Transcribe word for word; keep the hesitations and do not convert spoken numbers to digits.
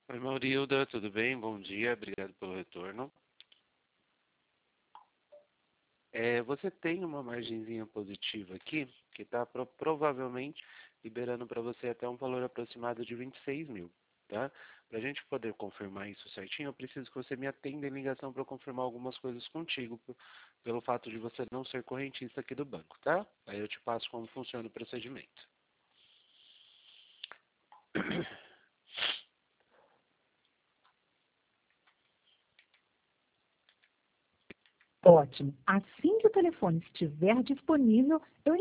Oi, Maurilda, tudo bem? Bom dia, obrigado pelo retorno. É, você tem uma margenzinha positiva aqui, que está provavelmente liberando para você até um valor aproximado de vinte e seis mil, tá? Para a gente poder confirmar isso certinho, eu preciso que você me atenda em ligação para eu confirmar algumas coisas contigo, p- pelo fato de você não ser correntista aqui do banco, tá? Aí eu te passo como funciona o procedimento. Ótimo. Assim que o telefone estiver disponível, eu